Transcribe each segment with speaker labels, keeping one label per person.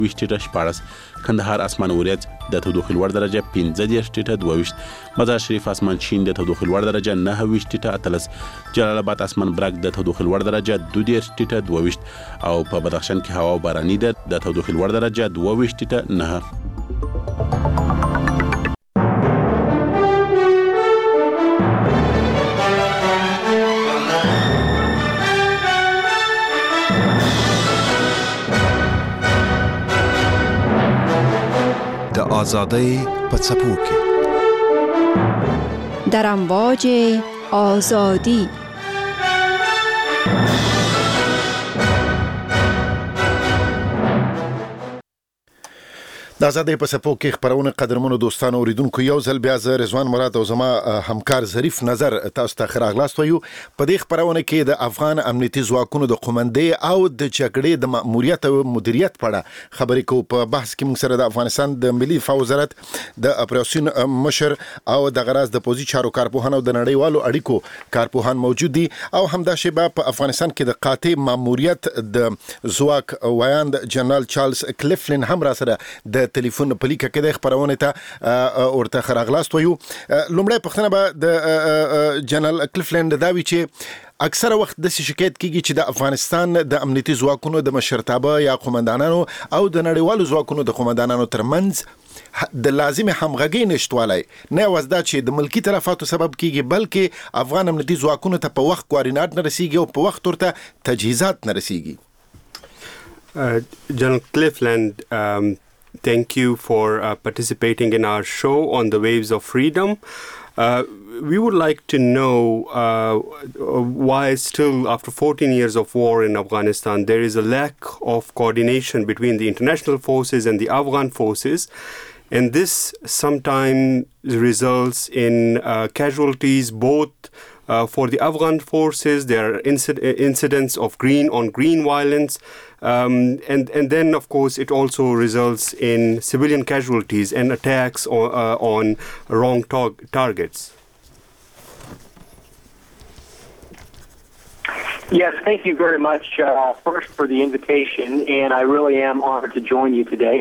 Speaker 1: 14 کندهار اسمان اوریځ د تودوخې لوړ درجه 15.22 مزار شریف اسمان شین د تودوخې لوړ درجه 9.18 جلال آباد اسمان برګ د تودوخې لوړ درجه 2.22 او په بدخشان کې هوا باراني ده د تودوخې لوړ درجه 2.9.
Speaker 2: آزادی په څپو کې
Speaker 3: در امواج آزادی
Speaker 2: د آزادۍ په څپو کې خبرونه قدرمنو دوستانو اوریدونکو یو ځل بیا زه رضوان مراد او زما همکار ظریف نظر تاسو ته خراغلاست وایو. په دې خبرونه کې د افغان امنیتي ځواکونو د قومندې او د جګړې د مأموریت او مدیریت په اړه خبرې کوو. په بحث کې موږ سره د افغانستان د ملي دفاع وزارت د اپریشن مشر او د غراز د پوزي چارو کارپوهان او د نړیوالو اړیکو کارپوهان موجود دي او همدا شیبه په افغانستان کې د قاطع مأموریت د ځواک وایاند جنرال چارلز کلیفلین هم را سره د ټلیفون په لیکه کې د خبرونه ته ورته خراغلاست وایو. لومړی پښتنه به د جنرال کلیفلند دا وی چې اکثره وخت د شکایت کیږي چې د افغانستان د امنیتي ځواکونو د مشرتابه یا قومندانانو او د نړیوالو ځواکونو د قومندانانو ترمنځ د لازم همغږي نشټوالای نه وزدا چې د ملکی طرفاتو سبب کیږي بلکې افغان امنیتي ځواکونو ته په وخت کوارډینات نه رسیږي او په وخت ورته تجهیزات نه رسیږي.
Speaker 4: General Cliffland, thank you for participating in our show on the Waves of Freedom. We would like to know why still, after 14 years of war in Afghanistan, there is a lack of coordination between the international forces and the Afghan forces. And this sometimes results in casualties both for the Afghan forces. There are incidents of green-on-green violence. And then, of course, it also results in civilian casualties and attacks on wrong targets.
Speaker 5: Yes, thank you very much first for the invitation, and I really am honored to join you today.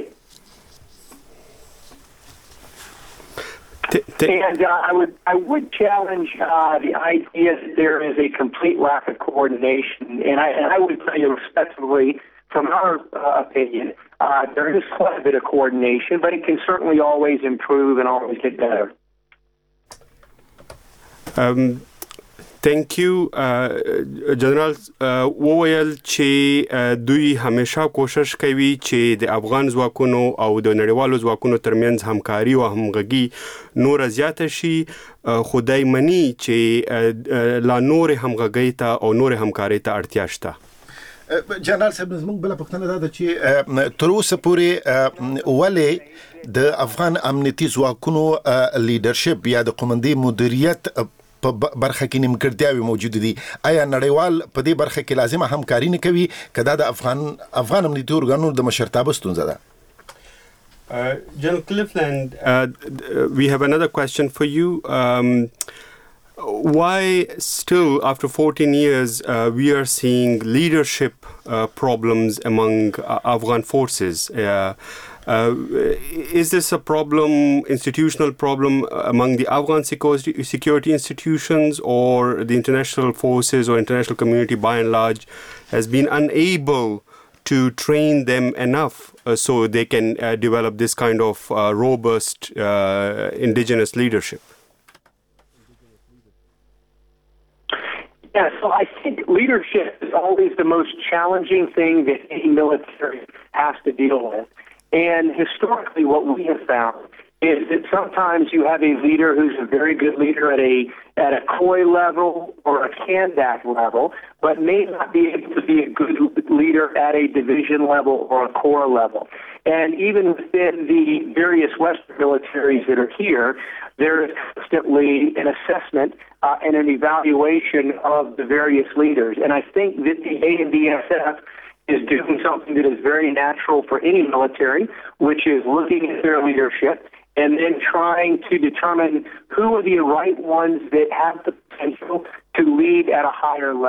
Speaker 5: And I would challenge the idea that there is a complete lack of coordination, and I would tell you respectfully, from our opinion, there is quite a bit of coordination, but it can certainly always improve and always get better.
Speaker 4: Thank you, General. وویل چې دوی همیشه کوشش کوي چې د افغان ځواکونو او د نړیوالو ځواکونو ترمنځ همکاري او همغږي نور زیاته شي. خدای مني چې لا نور همغږي ته او نور همکاري ته اړتیا شته.
Speaker 2: جنرال صاحب زموږ بل پښتنه دا چې تر اوسه پورې ولې د افغان امنیتي ځواکونو لیدرشپ یا د قومندې مدیریت په برخه کې نیمګړتیاوې موجود دي؟ آیا نړیوال په دې برخه کې لازمه همکاري نه کوي کدا د افغان امنیتي ارګانونو د مشرتابه ستونزه ده؟
Speaker 4: General Cliffland, we have another question for you. Why still, after 14 years, we are seeing leadership problems among Afghan forces? Is this a problem, institutional problem among the Afghan security institutions, or the international forces or international community by and large has been unable to train them enough so they can develop this kind of robust indigenous leadership?
Speaker 5: Yeah, so I think leadership is always the most challenging thing that any military has to deal with. And historically, what we have found is that sometimes you have a leader who's a very good leader at a COI level or a CANDAC level, but may not be able to be a good leader at a division level or a corps level. And even within the various Western militaries that are here, there is constantly an assessment and an evaluation of the various leaders. And I think that the ANDSF is doing something that is very natural for any military, which is looking at their leadership and then trying to determine who are the right ones that have the potential to lead at a higher level.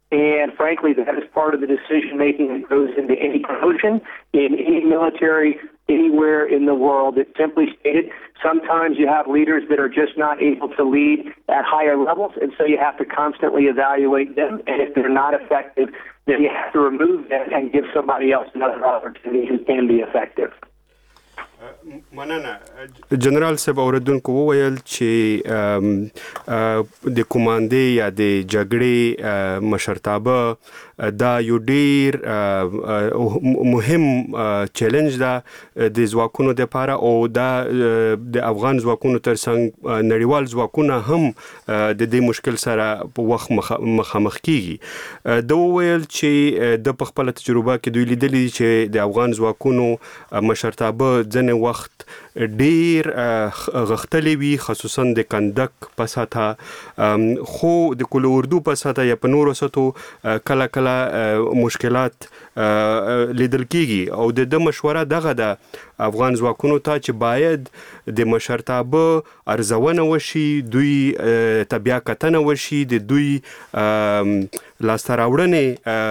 Speaker 5: And frankly, that is part of the decision-making that goes into any promotion in any military anywhere in the world. It's simply stated, sometimes you have leaders that are just not able to lead at higher levels, and so you have to constantly evaluate them. And if they're not effective, then you have to remove them and give somebody else another opportunity who can be effective.
Speaker 4: مننه جنرال صاحب اوریدونکو وویل چې د کمانډې یا د جګړې مشرتابه دا یو ډیر مهم چیلنج ده د ځواکونو لپاره او دا د افغان ځواکونو ترڅنګ نړیوال ځواکونه هم د دې مشکل سره په وخت مخامخ کیږي. دا وویل چې د خپل تجربه کې دوی لیدلي چې د افغان ځواکونو مشرتابه ځنه وخت ډیر غختلی وي خصوصا د کندک په ساته خو د کل اردو په ساته یا په نورو ساتو کله کله مشکلات لیدل کیږي او د مشوره دغه د افغان ځواکونو ته چې باید د مشرتابه ارزونه وشي دوی تبیا کتنه وشي د دوی لاستراوړنې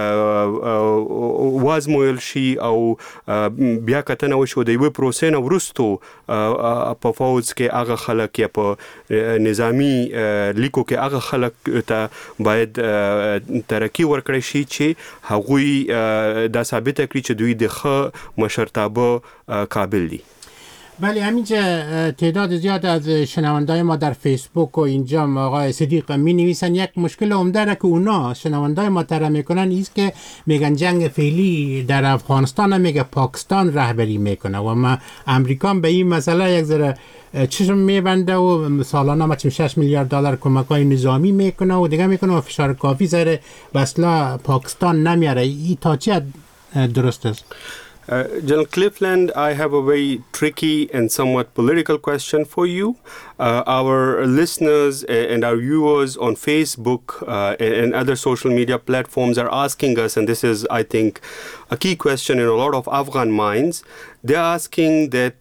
Speaker 4: وازمویل شي او بیا کتنه وشي د یوې پروسې نه وروستو په فوج کې هغه خلک یا په نظامی لیکو کې هغه خلک ته باید ترقی ورکړي شي چې هغوی دا ثابت کړي چې دوی د ښه مشرتابه قابل دي.
Speaker 6: بله همینجا تعداد زیاد از شنوندای ما در فیسبوک و اینجا آقای صدیق می نویسن یک مشکل عمده را که اونا شنوندای ما طرح میکنن ایست که میگن جنگ فعلی در افغانستان میگه پاکستان رهبری میکنه و ما امریکا به این مسئله یک ذره چشم میبنده و سالانه ما 6 میلیارد دلار کمکای نظامی میکنه و دیگه میکنه و فشار کافی سر بسلا پاکستان نمیاره. این تا چه درست است؟
Speaker 4: General Cleveland, I have a very tricky and somewhat political question for you. Our listeners and our viewers on Facebook and other social media platforms are asking us, and this is, I think, a key question in a lot of Afghan minds. They're asking that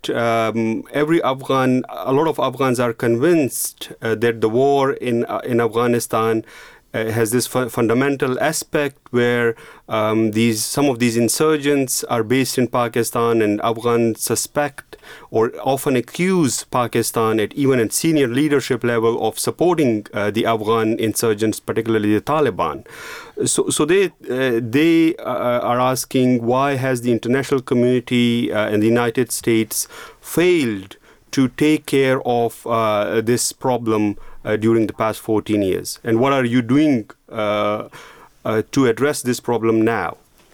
Speaker 4: a lot of Afghans are convinced that the war in Afghanistan has this fundamental aspect where some of these insurgents are based in Pakistan, and Afghans suspect or often accuse Pakistan at even at senior leadership level of supporting the Afghan insurgents, particularly the Taliban. So they are asking, why has the international community and the United States failed to take care of this problem during the past 14 years? And what are you doing to address this problem now?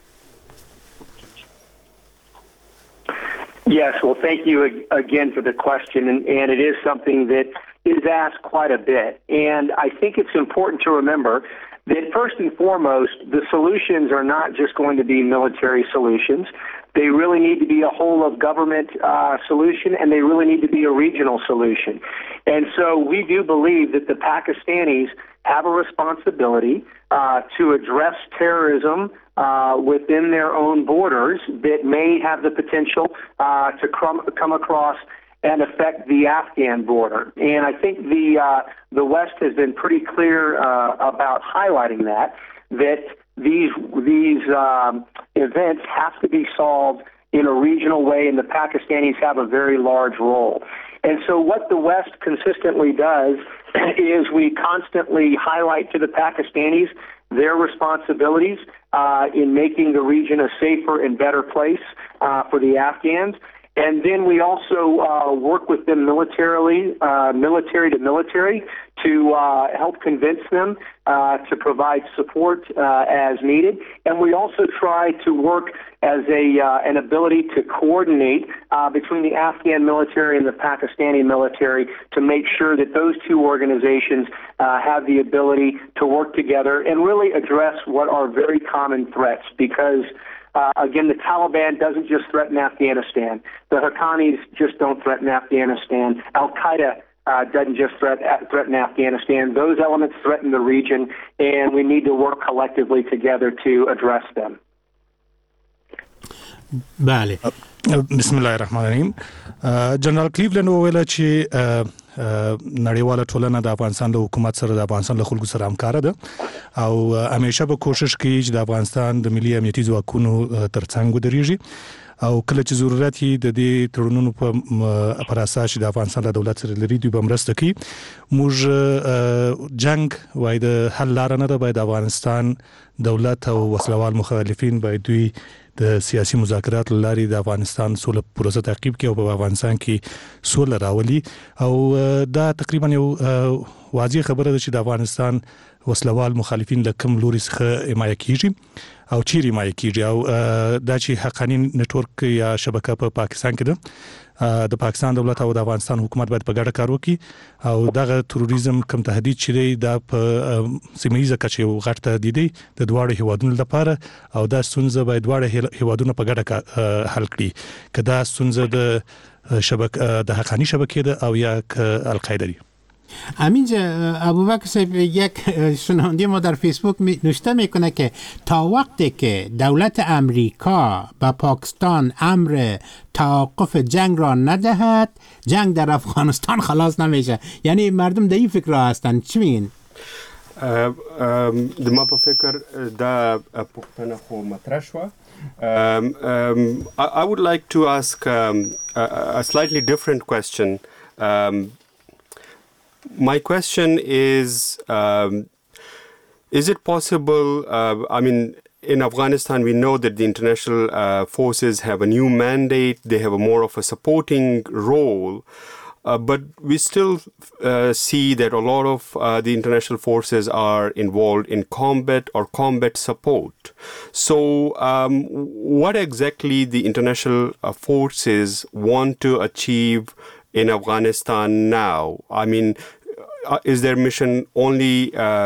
Speaker 5: Yes, well, thank you again for the question, and it is something that is asked quite a bit. And I think it's important to remember that first and foremost, the solutions are not just going to be military solutions. They really need to be a whole of government solution, and they really need to be a regional solution. And so we do believe that the Pakistanis have a responsibility to address terrorism within their own borders that may have the potential to come across and affect the Afghan border. And I think the West has been pretty clear about highlighting that these events have to be solved in a regional way, and the Pakistanis have a very large role. And so what the West consistently does is we constantly highlight to the Pakistanis their responsibilities in making the region a safer and better place for the Afghans. And then we also work with them military to military, to help convince them to provide support as needed. And we also try to work as an ability to coordinate between the Afghan military and the Pakistani military to make sure that those two organizations have the ability to work together and really address what are very common threats, because again, the Taliban doesn't just threaten Afghanistan. The Haqqanis just don't threaten Afghanistan. Al-Qaeda doesn't just threaten Afghanistan. Those elements threaten the region, and we need to work collectively together to address them.
Speaker 6: بله.
Speaker 7: بسم الله الرحمن الرحیم. جنرال کلیولند وویل چې نړیواله ټولنه د افغانستان له حکومت سره د افغانستان له خلکو سره همکاره ده او همیشه به کوشش کوي چې د افغانستان د ملي امنیتي ځواکونو ترڅنګ ودرېږي او کله چې ضرورت یې د دې تړونونو په اساس چې د افغانستان له دولت سره لري دوی به مرسته کوي. موږ جنگ وای د حل لار نه ده، باید افغانستان دولت او وسلوال مخالفین باید دوی د سیاسي مذاکرات لاري د افغانستان سوله پروسه تعقیب کوي او په افغانستان کې سوله راولي او دا تقریبا یو واضح خبره ده چې د افغانستان وسلوال مخالفین له کوم لوري څخه حمایه کیږي او چیرې حمایه کیږي او دا چې حقانی نتورک یا شبکه په پاکستان کې ده د پاکستان دولت او د افغانستان حکومت باید په ګډه کار وکړي او دغه تروریزم کم تهدید چې دا په سیمه کچه یو غټ تهدید دی د دواړو هیوادونو لپاره او دا ستونزه باید دواړه هیوادونه په ګډه حل کړي کدا ستونزه د شبکه د حقانی شبکه ده او یا القاعده دی.
Speaker 6: همینجا ابوبکر صاحب یک شنونده ما در فیسبوک نوشته میکنه که تا وقتی که دولت امریکا به پاکستان امر توقف جنگ را ندهد جنگ در افغانستان خلاص نمیشه. یعنی مردم در این فکر را هستن. چی میگین؟
Speaker 4: د ما په فکر دا پوښتنه خو مطرح شوه. I would like to ask a slightly different question. My question is it possible, I mean, in Afghanistan, we know that the international forces have a new mandate. They have a more of a supporting role. But we still see that a lot of the international forces are involved in combat or combat support. So what exactly the international forces want to achieve in Afghanistan now? I mean, is their mission only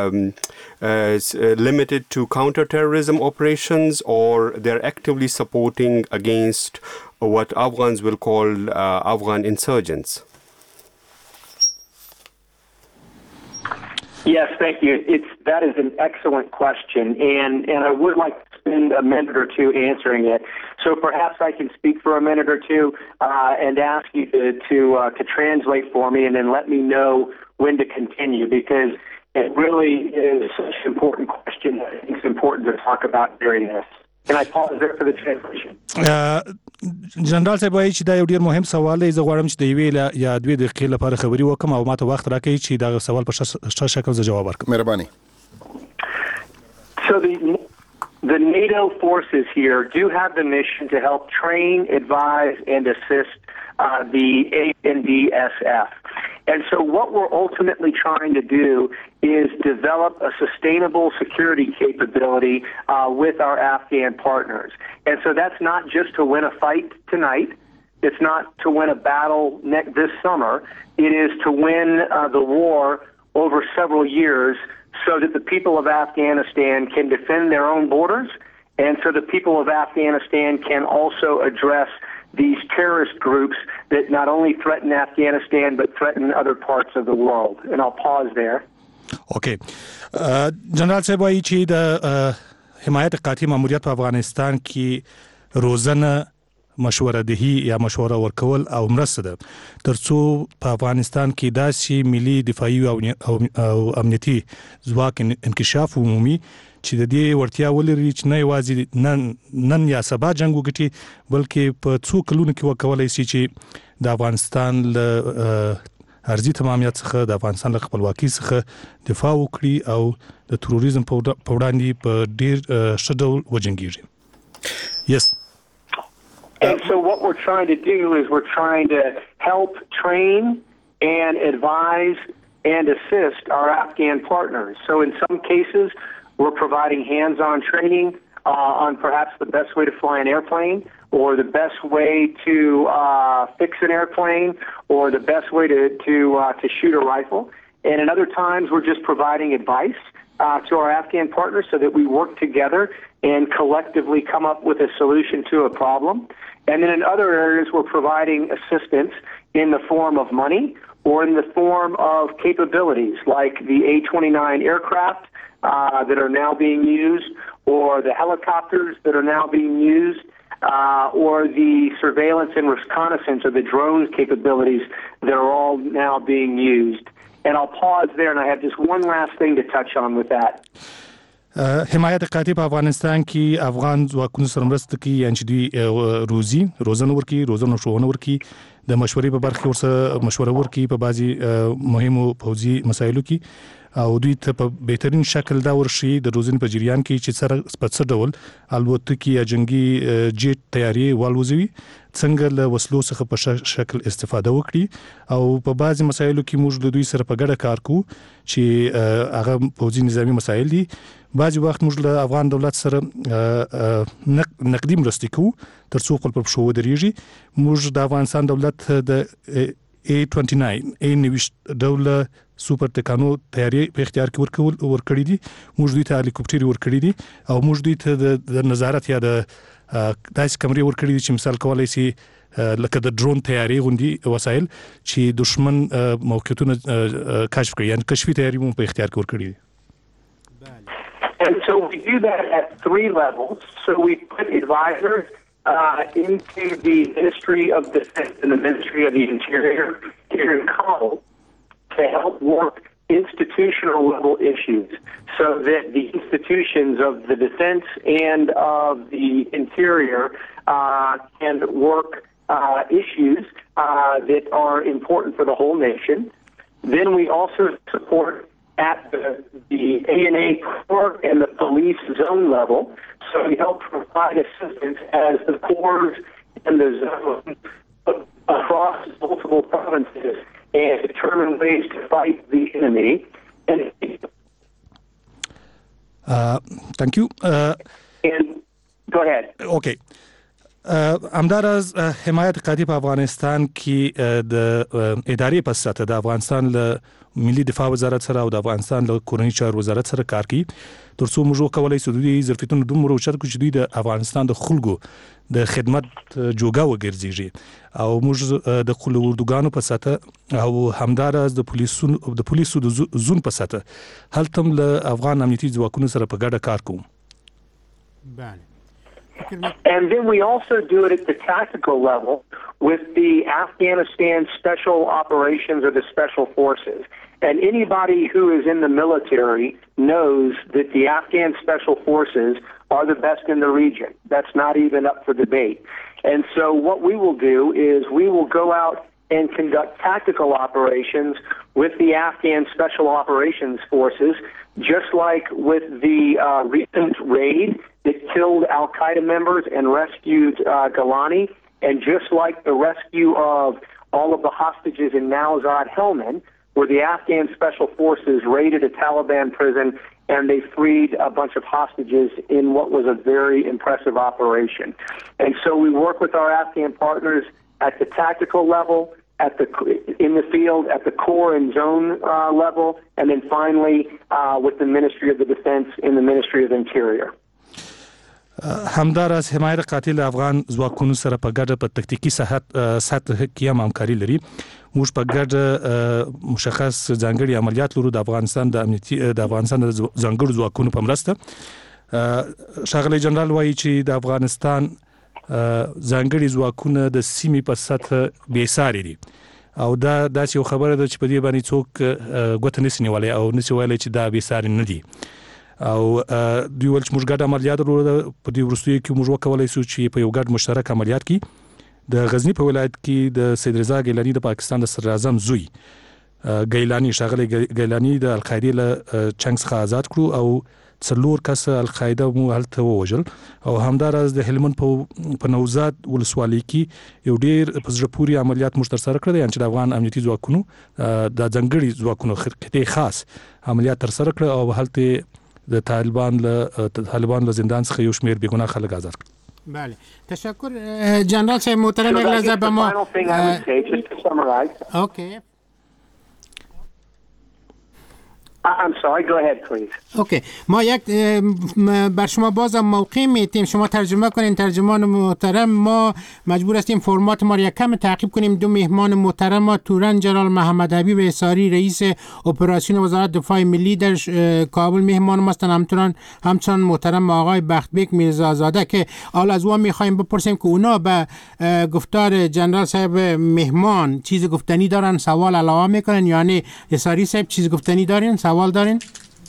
Speaker 4: limited to counter-terrorism operations, or they're actively supporting against what Afghans will call Afghan insurgents?
Speaker 5: Yes, thank you. That is an excellent question, and I would like to spend a minute or two answering it. So perhaps I can speak for a minute or two and ask you to translate for me, and then let me know when to continue, because it really is such an important question that I think it's important to talk about during this. Can I pause there for the translation?
Speaker 7: جنرال صاحب وايي چې دا یو ډیر مهم سوال دی. زه غواړم چې د یوې یا دوه دقیقې لپاره خبري وکم او ماته وخت راکړئ چې دا سوال په ښه شکل زه جواب ورکړم. مهرباني.
Speaker 5: So the NATO forces here do have the mission to help train, advise, and assist the ANDSF. And so what we're ultimately trying to do is develop a sustainable security capability with our Afghan partners. And so that's not just to win a fight tonight. It's not to win a battle this summer. It is to win the war over several years so that the people of Afghanistan can defend their own borders, and so the people of Afghanistan can also address these terrorist groups that not only threaten Afghanistan but threaten other parts of the world. And I'll pause there.
Speaker 7: Okay. جنرال صاحب وايي چې د حمایت قاطع ماموریت په افغانستان کې روزنه مشوره دهي یا مشوره ورکول او مرسته ده ترڅو په افغانستان کې داسې ملي دفاعي او امنیتي ځواک انکشاف عمومي چې د دې ورتیا ولري چې نه یوازې نن یا سبا جنگ وکړي بلکې په څو کلونو کې وکولای شي چې د افغانستان له ارزي تمامیت څخه د افغانستان له خپلواکۍ څخه دفاع وکړي او د تروریزم په وړاندې په ډیر ښه ډول وجنګیږي. Yes.
Speaker 5: And so what we're trying to do is we're trying to help train and advise and assist our Afghan partners. So in some cases, we're providing hands-on training on perhaps the best way to fly an airplane, or the best way to fix an airplane, or the best way to shoot a rifle. And in other times, we're just providing advice to our Afghan partners so that we work together and collectively come up with a solution to a problem. And then in other areas, we're providing assistance in the form of money or in the form of capabilities like the A-29 aircraft that are now being used, or the helicopters that are now being used, or the surveillance and reconnaissance or the drone capabilities that are all now being used. And I'll pause there, and I have just one last thing to touch on with that.
Speaker 7: حمایت قاطع په افغانستان کې افغان ځواکونو سره مرسته کوي یعنی چې دوی روزنه ورکي روزنه شوونه ورکي د مشورې په برخه ورسره مشوره ورکي په بعضي مهمو پوځي مسایلو کې او دوی ته په بهترین شکل دا ورشي د روزنې په جریان کې چې سره سپڅ ډول الوتکې یا جنگي جیټ تیاری والوزوي څنګه له وسلو څخه په شکل استفاده وکړي او په بعضي مسایلو کې موږ د دوی سره په ګډه کار کوو چې هغه پوځي نظامی مسایل دي بعضي وخت موږ له افغان دولت سره نقدي مرستې کوو ترڅو خپل پر شو ودرېږي موږ د افغانستان دولت د A29 A29 ډول سوپر ټکانو تیاری په اختیار کې ورکړی دي موږ دوی ته هلیکوپټر ورکړی دي او موږ دوی ته د نظارت یا د داسې کمرې ورکړي دي چې مثال کولای شي لکه د ډرون تیاری غوندي وسایل چې دشمن موقعیتونه کشف کړي یعنی کشفي تیاری مو په اختیار کې ورکړي دي.
Speaker 5: And so we do that at 3 levels. So we put advisors into the Ministry of Defense and the Ministry of the Interior here in Kabul to help work institutional level issues so that the institutions of the defense and of the interior can work issues that are important for the whole nation. Then we also support at the ANA Corps and the police zone level. So we help provide assistance as the corps and the zone across multiple provinces and determine ways to fight the enemy. And
Speaker 7: thank you.
Speaker 5: And go ahead.
Speaker 7: Okay. امدارز حمایت قاطع په افغانستان کې د ادارې په سطح د افغانستان له ملي دفاع وزارت سره او د افغانستان له کورنۍ چارو وزارت سره کار کوي ترڅو موږ کولای شو د ظرفیتونو دومره اوچت کړو چې دوی د افغانستان د خلکو د خدمت جوګه وګرځي او موږ د خلکو اردوګانو په سطح او همدارز د پولیسو د زون په سطح هلته له افغان امنیتي ځواکونو سره په ګډه کار کوو.
Speaker 6: بله.
Speaker 5: And then we also do it at the tactical level with the Afghanistan Special Operations or the Special Forces. And anybody who is in the military knows that the Afghan Special Forces are the best in the region. That's not even up for debate. And so what we will do is we will go out and conduct tactical operations with the Afghan Special Operations Forces, just like with the recent raid that killed Al-Qaeda members and rescued Golani, and just like the rescue of all of the hostages in Nowzad Helmand, where the Afghan Special Forces raided a Taliban prison and they freed a bunch of hostages in what was a very impressive operation. And so we work with our Afghan partners at the tactical level, in the field, at the core and zone level, and then finally with the Ministry of the Defense and the Ministry of the Interior.
Speaker 7: همدارس حمایت قاتل افغان ځواکونو سره په ګډه په تکتیکی سطح کې هم همکاري لري موږ په ګډه مشخص ځانګړي عملیات لرو د افغانستان د ځانګړو ځواکونو په مرسته ښاغلی جنرال وایي چې د افغانستان ځانګړي ځواکونه د سیمې په سطح بې ساري دي او دا داسې یو خبره ده چې په دې باندې څوک ګوته نشي نیولی او نشي ویلی چې دا بې ساري نه دي او دوی ول چې موږ ګډ عملیات لرو په دې وروستیو کې موږ وکولای شو چې په یو ګډ مشترک عملیات کې د غزنی په ولایت کې د سید رضا ګیلانی د پاکستان د صدر اعظم زوی ګیلانی ښاغلی ګیلانی د القاعده له چنګ څخه آزاد کړو او 4 کس القاعده مو هلته ووجل او همدارز د هلمند په نوزاد ولسوالۍ کې یو ډیر په زړه پوري عملیات مشترک سره کړی یعنی چې د افغان امنیتي ځواکونو د ځنګړي ځواکونو خطې خاص عملیات تر سره کړ او هلته د طالبان له زندان څخه یو شمېر بیګناه خلک آزاد کړل.
Speaker 6: بله تشکر جنرال صاحب محترم یک لحظه به ما
Speaker 5: I'm sorry, go ahead please.
Speaker 6: اوکی ما یک بر شما بازم موقع میتیم شما ترجمه کنین. ترجمان محترم ما مجبور هستیم فرمات ما را یک کم تعقیب کنیم. دو مهمان محترم ما تورن جنرال محمد حبیب احصاری رئیس اپراسیون وزارت دفاع ملی در کابل مهمان ما هستند، همچنان محترم آقای بختبک میرزازاده که حال از اون میخوایم بپرسیم که اونا به گفتار جنرال صاحب مهمان چیز گفتنی دارن، سوال علاوه میکنن. یعنی احصاری صاحب چیز گفتنی دارین، سوال دارین؟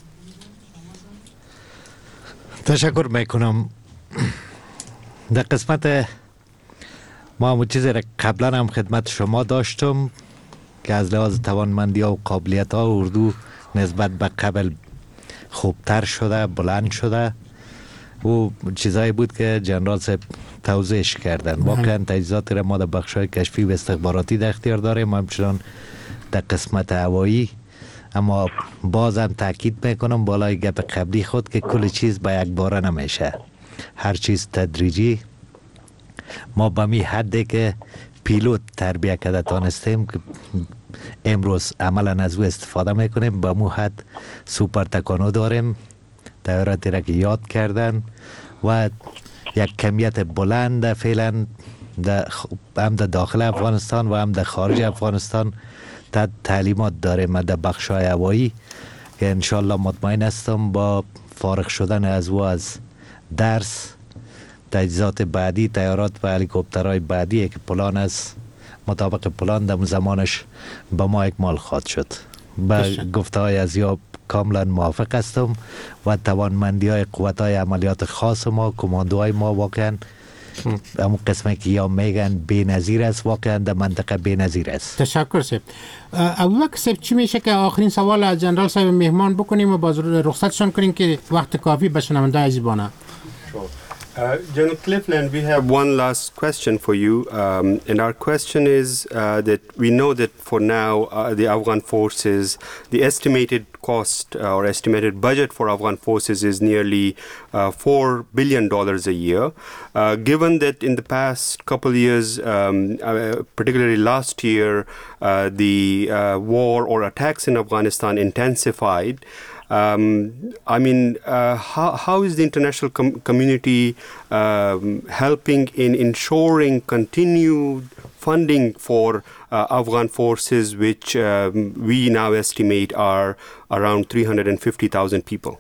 Speaker 8: تشکر میکنم. در قسمت ما همون چیزی را قبلا هم خدمت شما داشتم که از لحاظ توانمندی ها و قابلیت ها اردو نسبت به قبل خوبتر شده، بلند شده. و چیزایی بود که جنرال صاحب توضیحش کردن. واقعا تجهیزات را ما در بخش‌های کشفی و استخباراتی در اختیار داریم، همچنان در قسمت هوایی. اما بازم تاکید میکنم بالای گپ قبلی خود که کل چیز به یک باره نمیشه، هر چیز تدریجی. ما به می حدی که پیلوت تربیه کرده تانستیم که امروز عملا از او استفاده میکنیم، به مو حد سوپر تکانو داریم، طیاراتی را که یاد کردن و یک کمیت بلند فعلا هم در داخل افغانستان و هم در خارج افغانستان تعلیمات داریم در بخش‌های هوایی که انشالله مطمئن هستم با فارغ شدن از درس تجهیزات بعدی، طیارات و هلیکوپترهای بعدی که پلان است مطابق پلان در زمانش به ما اکمال خواهد شد. به گفته‌های از یا کاملا موافق هستم و توانمندی‌های قوت‌های عملیات خاص ما، کماندوهای ما واقعا همون قسمی که یا میگن بی‌نظیر است، واقعا در منطقه بی‌نظیر است.
Speaker 6: تشکر صاحب. ابوبکر صاحب چی میشه که آخرین سوال از جنرال صاحب مهمان بکنیم و باز رخصتشان کنیم که وقت کافی به شنونده عزیزانه.
Speaker 4: General Cleveland, we have one last question for you, and our question is that we know that for now the Afghan forces, the estimated cost or estimated budget for Afghan forces is nearly $4 billion a year. Given that in the past couple of years, particularly last year, the war or attacks in Afghanistan intensified, how is the international community helping in ensuring continued funding for Afghan forces, which we now estimate are around 350,000 people?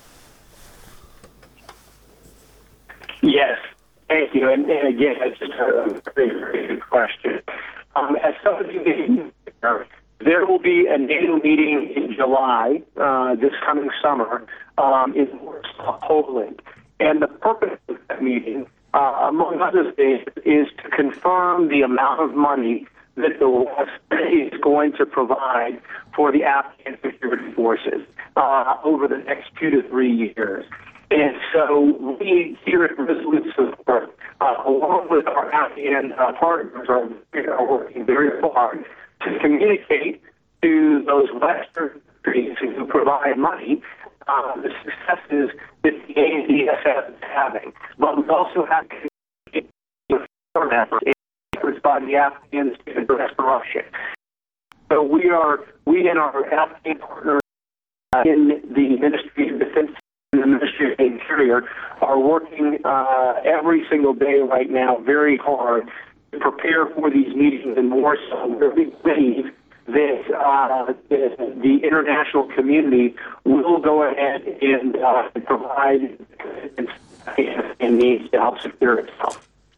Speaker 5: Yes, thank you. And again, it's just a very, very good question. As some of you may know, there will be a NATO meeting in July, this coming summer, in Warsaw, Poland. And the purpose of that meeting, among other things, is to confirm the amount of money that the West is going to provide for the Afghan security forces over the next 2 to 3 years. And so we here at Resolute Support, along with our Afghan partners, are working very hard to communicate to those Western countries who provide money the successes that the ANDSF is having. But we also have to communicate with efforts by the Afghans to address corruption. So we and our Afghan partners in the Ministry of Defense and the Ministry of Interior are working every single day right now very hard to prepare for these meetings in Warsaw, where we believe that the international community will go ahead and provide and needs to help secure itself.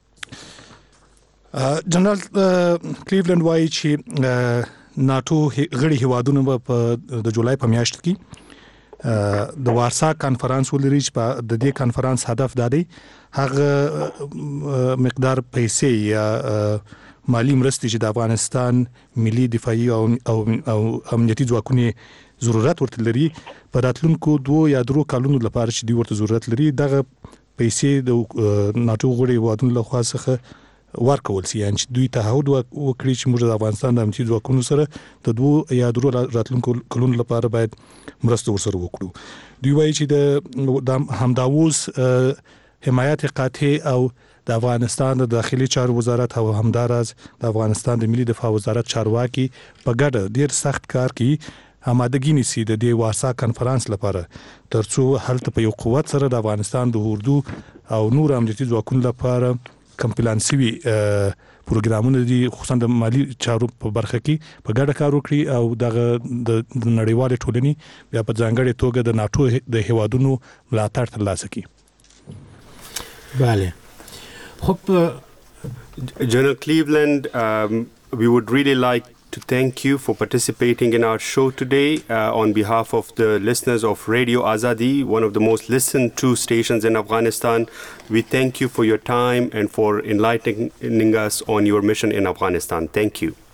Speaker 7: جنرال کلیولند وایي چې ناتو غړي هیوادونو په د جولای په میاشت کې د وارسا کانفرنس ولري چې د دې کانفرنس هدف دا دی هغه مقدار پیسې یا مالی مرستې چې د افغانستان ملي دفاعي او امنیتي ځواکونه ضرورت ورته لري په راتلونکو 2 یا 3 کلونو لپاره چې دوی ورته ضرورت لري دغه پیسې د ناتو غړي هیوادونو لخوا څخه ورکول سي، یعنی دوی تعهد وکړي چې موږ د افغانستان د امنیتي ځواکونو سره د 2 یا 3 راتلونکو کلونو لپاره باید مرسته ورسره وکړو. دوی وایي چې د همداوز حمایت قاطع او د افغانستان د داخلي چارو وزارت او همدارز د افغانستان د ملي دفاع وزارت چارواکي په ګډه ډیر سخت کار کوي آمادګي نیسي د دې واسا کانفرنس لپاره ترڅو هلته په یو قوت سره د افغانستان د اردو او نور امنیتي ځواکونو لپاره کمپلانسوي پروګرامونه دي خصوصا د مالی چارو په برخه کې په ګډه کار وکړي او د نړیوال ټولنې بیا په ځانګړي توګه د ناتو د هیوادونو ملاتړ ترلاسه کړي.
Speaker 6: بله خب
Speaker 4: General Cleveland, we would really like to thank you for participating in our show today on behalf of the listeners of Radio Azadi, one of the most listened to stations in Afghanistan. We thank you for your time and for enlightening us on your mission in Afghanistan. Thank you.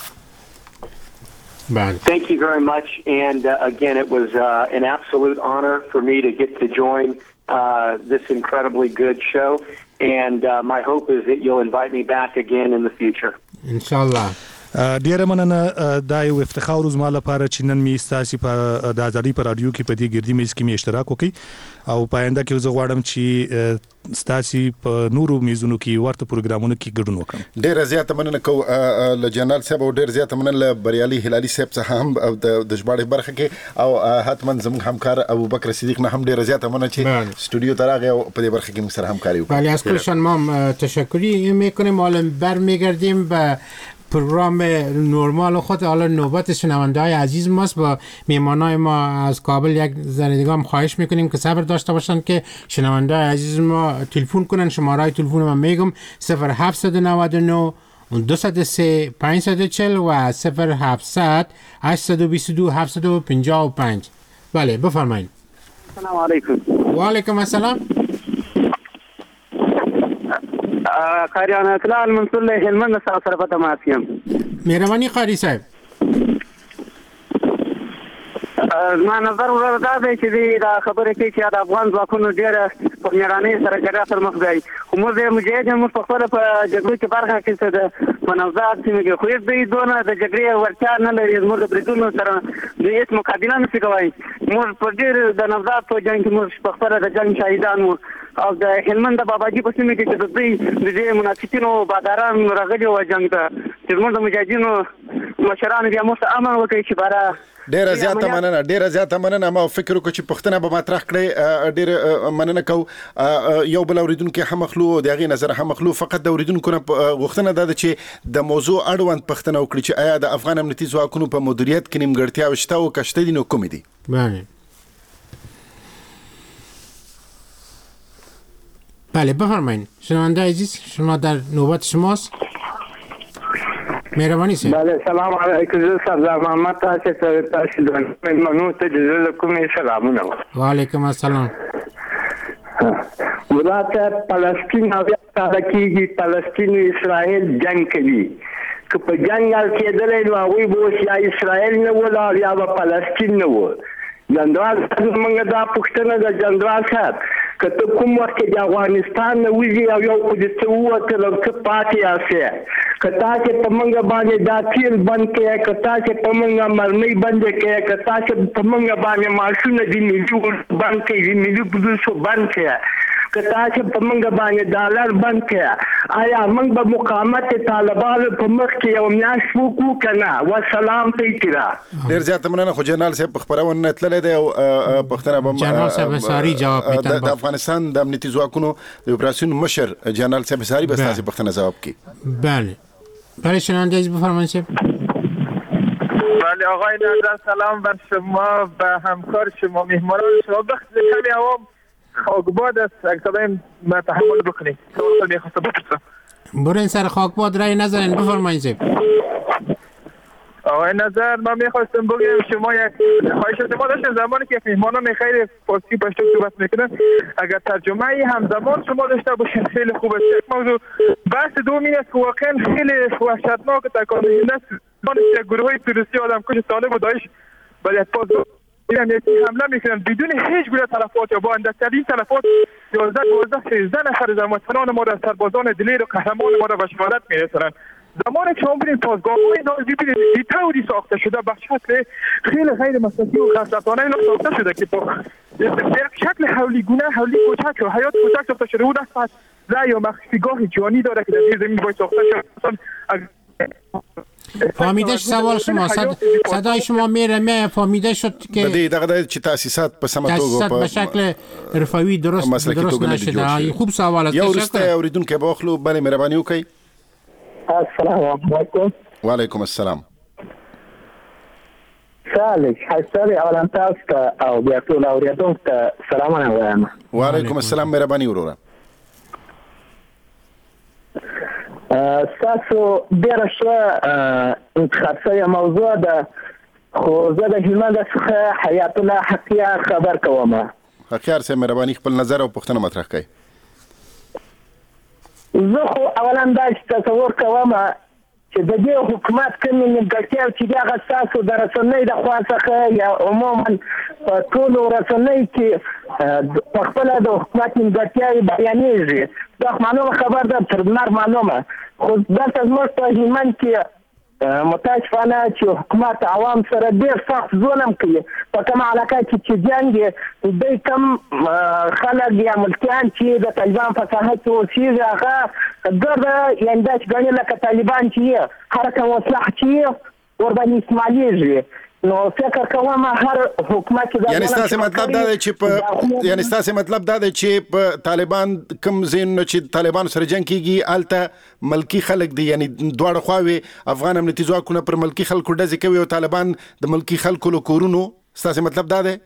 Speaker 5: Thank you very much. And again, it was an absolute honor for me to get to join this incredibly good show. And my hope is that you'll invite me back again in the future.
Speaker 6: Inshallah.
Speaker 7: ډیره مننه دا یو افتخار زما لپاره چې نن می ستاسو په د ازادي پر رادیو کې په دې ګردی میز کې می اشتراک وکړي او پاینده کې زه غواړم چې ستاسو په نورو میزونو کې ورته پروګرامونو کې ګډون وکړم.
Speaker 2: ډیره زیاته مننه کو ل جنرال صاحب او ډیره زیاته مننه ل بریالي هلالي صاحب څخه هم د ژباړې برخه کې او حتما زموږ همکار ابو بکر صدیق نه هم ډیره زیاته مننه چې استودیو تراغه او په دې برخه کې موږ سره همکاري وکړه.
Speaker 6: بله از کلشان ما تشکری میکنیم. حالا برمیگردیم به پروگرام نرمال خود. حالا نوبت شنونده‌های عزیز ماست. با میهمانای ما از کابل یک ذره دیگه هم خواهش میکنیم که صبر داشته باشن که شنونده‌های عزیز ما تلفن کنن. شماره تلفن من میگم 0799 203 540 و 0700 822 755. بله بفرمایید.
Speaker 5: السلام علیکم.
Speaker 6: و علیکم السلام.
Speaker 5: قاریان اطلال منصور له هلمند سره په تماس یم.
Speaker 6: مهرباني قاری صاحب.
Speaker 5: ما نظر ورته دی چې دا خبره کې چې د افغان ځواکونو ډیره په میړانې سره ګټه تر مخ دی. موږ د مجاهدینو مستقبل په جګړو کې برخه اخیسته ده. په نوزاد سیمه کې خو دوی دونه د جګړې ورتیا نه لري. موږ د بریدونو سره د هیڅ مقابله نه کوي. موږ په ډیر د نوزاد په جنګ کې موږ په خپل د جنگ شهیدان وو او د هلمند د باباجي په سیمه کې چې د دوی د دې منافقینو باداران راغلي و جنگ ته چې موږ د مجاهدینو مشران بیا موږ امر وکړي چې بارا
Speaker 2: ډیره زیاته مننه ما فکر وکړ چې پښتنه به مطرح کړي. ډیره مننه کو یو بل اوریدونکو هم مخلو د غي نظر هم مخلو فقط د اوریدونکو غوښتنه ده چې د موضوع اړوند پښتنه وکړي چې آیا د افغان امنیتي ځواکونو په مدیریت کې نیمګړتیا وشته او کشته دي نو کوم دي.
Speaker 6: بله بفرمایید. شنونده عزیز شما در نوبت شماست. مهربانی سید.
Speaker 9: بله سلام علیکم. سردار محمد تاسو د منو ته جزله کوم سلامونه.
Speaker 6: و علیکم السلام.
Speaker 9: ولاته فلسطین او ترکیه فلسطین او اسرائیل جنگ کوي. که په جنگال کې دلې نو وی بو چې اسرائیل نه ولا یا فلسطین نه و. جنرال موږ دا پښتنه د جنرال صاحب کته کوم وخت د افغانستان نه ویږي او یو خو د څو کلم څه پاتې اسه کته چې په موږ باندې دا تیر بند کې کته چې په موږ مرمۍ بند کې کته چې په موږ باندې ماشونه دي میلیون بند کې میلیون بده بند کې کته چې په موږ باندې ډالر بند کې آیا موږ به مقاومت طالبانو په مخ کې یو میاش وکړو کنه. والسلام پیترا.
Speaker 2: ډیر زیات مننه. خو جنرال صاحب خبرونه تللی دی او پښتنه به
Speaker 6: جنرال صاحب ساری جواب میتن.
Speaker 2: د افغانستان د امنیتي ځواکونو د اپراسیون مشر جنرال صاحب ساری به تاسو پښتنه جواب کی.
Speaker 6: بله شنونده عزیز بفرمایید صاحب.
Speaker 10: بله آقای نظر سلام بر شما و همکار شما مهمانان شما. بخت کمی عوام خاکباد است اگه ما تحمل بکنید. سوال میخواستم بپرسم.
Speaker 6: برین سر خاکباد رای نذارین. بفرمایید صاحب.
Speaker 10: آقای نظر من میخواستم بگم شما یک خواهش از ما داشتیم زمانی که مهمانان خیلی فارسی پشتو صحبت میکنن اگر ترجمه همزمان شما داشته باشین خیلی خوب است. یک موضوع بحث دوم این است که واقعا خیلی وحشتناک تکان دهنده است. یک گروه تروریستی آدمکش طالب و داعش باید پاس میرن یک حمله میکنن بدون هیچ گونه تلفات یا با اندکترین تلفات 11 12 13 نفر زمانتنان ما را سربازان دلیر و قهرمان ما را به شهادت میرسونن. زمانی که شما برید پاسگاه‌های اینا ببینید دیتایی ساخته شده به شکل خیلی غیر مسلکی و خصلتانه اینا ساخته شده که با یک شکل حولیگونه حولی کوچک و حیات کوچک ساخته شده. اون فقط رای یا مخفیگاه جانی داره که در زیر زمین باید ساخته شده. مثلا
Speaker 6: فهمیده سوال شما صدای شما میره فهمیده شد که
Speaker 2: بدی دغه چې تاسیسات په سم توګه
Speaker 6: به شکل رفاهی درست نشده. خوب سوال است.
Speaker 2: یو ورسته اوریدونکو به اخلو بله مهرباني وکړئ.
Speaker 11: السلام علیکم.
Speaker 2: وعلیکم السلام.
Speaker 11: صالح حسابي اولا تاسو ته او بیا ټول اوریدونکو ته سلامونه وایم.
Speaker 2: وعلیکم السلام مهرباني وروره.
Speaker 11: تاسو ډیره ښه انتخاب شوې موضوع ده، خو زه د هلمند څخه حیات الله حقیار خبر کوم.
Speaker 2: حقیار صاحب مهرباني خپل نظر او پوښتنه مطرح کړئ.
Speaker 11: زه خو اولا دا تصور کوم چې د دې حکومت کومې نیمګړتیاوې چې دي هغه ستاسو د رسنۍ د خوا څخه یا عموما په ټولو رسنۍ کې په خپله د حکومت نیمګړتیاوې بیانېږي. دا معلومه خبر ده، تر لمر معلومه، خو دلته زموږ په هلمند کې متاسفانه چې حکومت عوام سره ډېر سخت ظلم کوي. په کومه علاقه کې چې جنګ دوی کم خلک یا ملکیان چې د طالبان په ساحه کې اوسېږي هغه ګرده یعنې داسې ګڼي لکه طالبان چې هر کوم وسله چې ورباندې استعمالېږي. نو فکر کوم هر حکومت چې
Speaker 2: یعنی ستاسو مطلب دا دی چې په یعنی ستاسو مطلب دا دی چې په طالبان کوم زین چې طالبان سره جنگ کیږي الته ملکی خلک دي، یعنی دواړه خواوي افغان امنیتي ځواکونه پر ملکی خلکو ډزې کوي او طالبان د ملکی خلکو له کورونو. ستاسو مطلب دا دی؟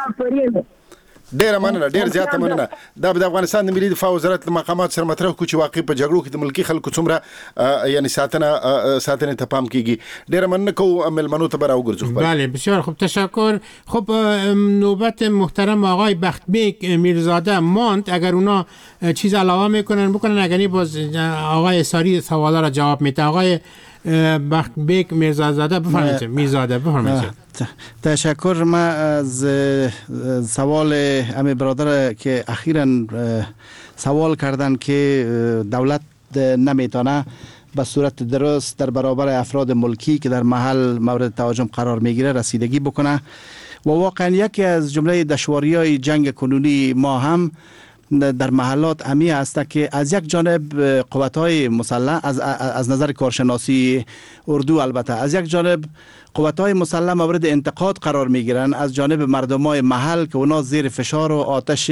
Speaker 2: ډیره مننه، ډیر زیاته مننه. دا د افغانستان د ملي دفاع وزارت له مقامات سره مطرح کو چې واقع په جګړو کې د ملکی خلکو څومره یعنی ساتنه ته پام کیږي. ډیره مننه کو ملمنو ته برا وګرځو.
Speaker 6: بله بسیار خوب تشکر. خب نوبت محترم آقای بختبیک میرزاده ماند، اگر اونا چیز علاوه میکنن بکنن، اگر نی باز آقای ساری سوالا را جواب میده. آقای بختبیک میرزاده بفرمایید. میرزاده بفرمایید.
Speaker 12: تشکر. ما از سوال امی برادر که اخیراً سوال کردن که دولت نمیتونه به صورت درست در برابر افراد ملکی که در محل مورد تهاجم قرار میگیره رسیدگی بکنه و واقعا یکی از جمله دشواری‌های جنگ کنونی ما هم در محلات امی است که از یک جانب قوت‌های مسلح از نظر کارشناسی اردو البته از یک جانب قوت‌های مسلح مورد انتقاد قرار می‌گیرند از جانب مردمای محل که اونا زیر فشار و آتش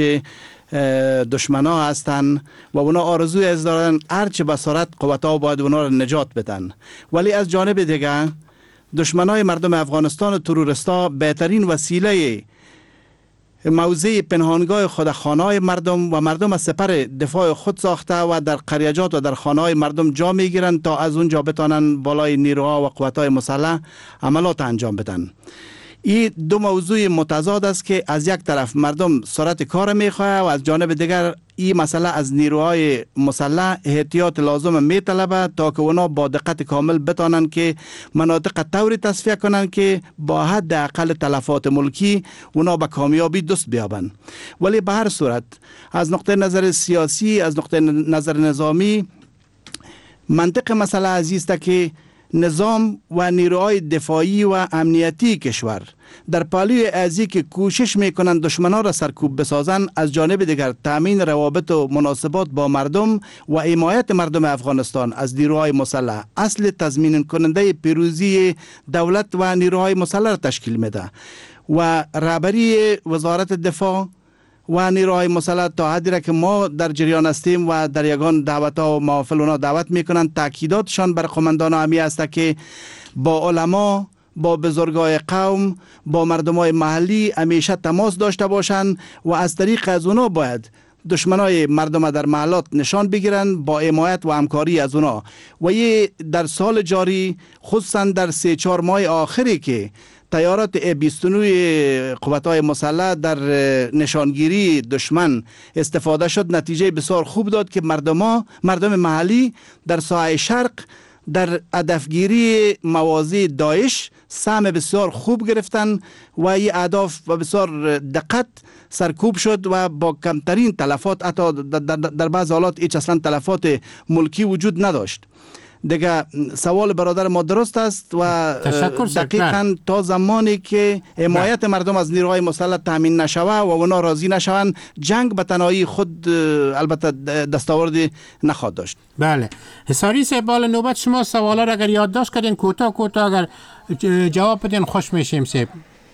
Speaker 12: دشمنا هستند و اونا آرزوی از دارن هرچه بسارت قوت‌ها باید اونا را نجات بدن. ولی از جانب دیگه دشمنای مردم افغانستان و تروریستا بهترین وسیله موضع پنهانگاه خود خانه‌های مردم و مردم از سپر دفاع خود ساخته و در قریجات و در خانه‌های مردم جا میگیرند تا از اونجا بتانن بالای نیروها و قوت‌های مسلح عملات انجام بدن. این دو موضوع متضاد است که از یک طرف مردم سرعت کار میخواه و از جانب دیگر این مسئله از نیروهای مسلح احتیاط لازم میطلبه تا که اونا با دقت کامل بتانن که مناطق طوری تصفیه کنن که با حد اقل تلفات ملکی اونا به کامیابی دست بیابن. ولی به هر صورت از نقطه نظر سیاسی، از نقطه نظر نظامی، منطق مسئله است که نظام و نیروهای دفاعی و امنیتی کشور در پالوی ازی که کوشش میکنند دشمنان را سرکوب بسازند، از جانب دیگر تامین روابط و مناسبات با مردم و حمایت مردم افغانستان از نیروهای مسلح اصل تضمین کننده پیروزی دولت و نیروهای مسلح را تشکیل میده و رهبری وزارت دفاع و نیروهای مسلح تا حدی را که ما در جریان هستیم و در یگان دعوت ها و محافل اونا دعوت میکنند، تاکیداتشان بر قماندان همی است که با علما، با بزرگای قوم، با مردمای محلی همیشه تماس داشته باشند و از طریق از اونا باید دشمنای مردم در محلات نشان بگیرند با حمایت و همکاری از اونا. و یه در سال جاری خصوصا در 3-4 ماه آخری که تیارات 29 قوت‌های مسلح در نشانگیری دشمن استفاده شد، نتیجه بسیار خوب داد که مردم محلی در ساحه شرق در هدفگیری مواضع داعش سهم بسیار خوب گرفتن و این اهداف و بسیار دقت سرکوب شد و با کمترین تلفات، حتی در بعض حالات هیچ اصلا تلفات ملکی وجود نداشت. دیگه سوال برادر ما درست است و دقیقاً تا زمانی که حمایت مردم از نیروهای مسلح تامین نشوه و اونا راضی نشوند، جنگ به تنهایی خود البته دستاوردی نخواهد داشت.
Speaker 6: بله. حساری صاحب، بالا نوبت شما. سوالا را اگر یادداشت کردین کوتاه اگر جواب بدین خوش میشیم صاحب.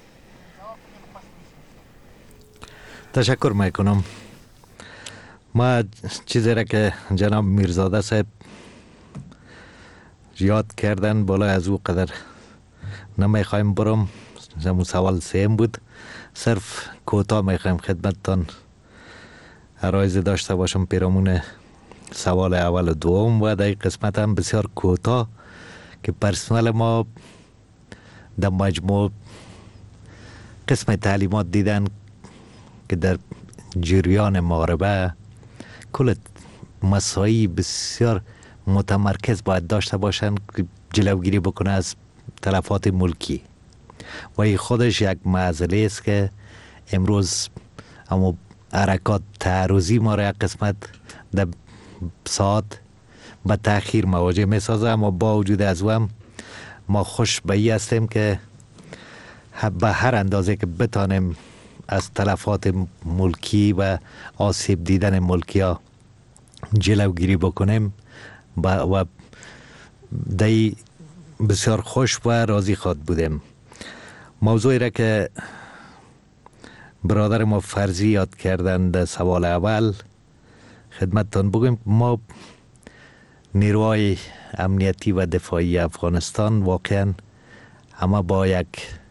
Speaker 8: تشکر میکنم. ما چیزی را که جناب میرزاده صاحب یاد کردن بالا از او قدر نمیخوایم برم. همون سوال سیم بود. صرف کوتاه میخوایم خدمتتان عرایض داشته باشم پیرامون سوال اول و دوم و در قسمت هم بسیار کوتاه که پرسنل ما در مجموع قسم تعلیمات دیدن که در جریان محاربه کل مساعی بسیار متمرکز باید داشته باشن که جلوگیری بکنه از تلفات ملکی و این خودش یک معضله است که امروز اما حرکات تعرضی ما را یک قسمت در ساعت به تأخیر مواجه می سازه، اما با وجود از او هم ما خوش به این هستیم که به هر اندازه که بتانیم از تلفات ملکی و آسیب دیدن ملکی ها جلوگیری بکنیم و دی بسیار خوش و راضی خواد بودیم. موضوعی را که برادر ما فرضی یاد کردن در سوال اول خدمتتان بگویم، ما نیروهای امنیتی و دفاعی افغانستان واقعا همه با یک